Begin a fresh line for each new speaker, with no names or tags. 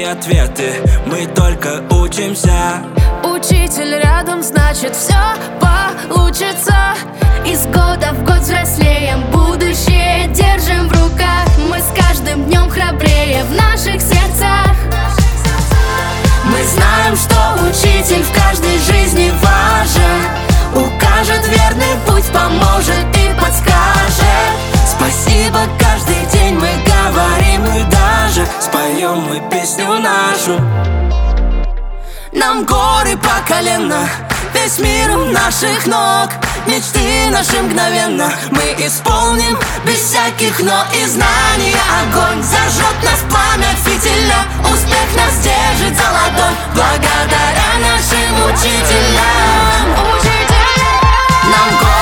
ответы, мы только учимся.
Учитель рядом, значит все получится. Из года в год взрослеем, будущее держим в руках. Мы с каждым днем храбрее в наших сердцах. Мы знаем, что учитель в каждой жизни важен. Укажет верный путь, поможет и подскажет. Спасибо каждый день мы говорим и даже споем мы песню нашу. Нам горы по колено, весь мир у наших ног. Мечты наши мгновенно мы исполним без всяких но и знаний. Огонь зажжет нас пламя фитиля, успех нас держит за ладонь. Благодаря нашим учителям. Нам горы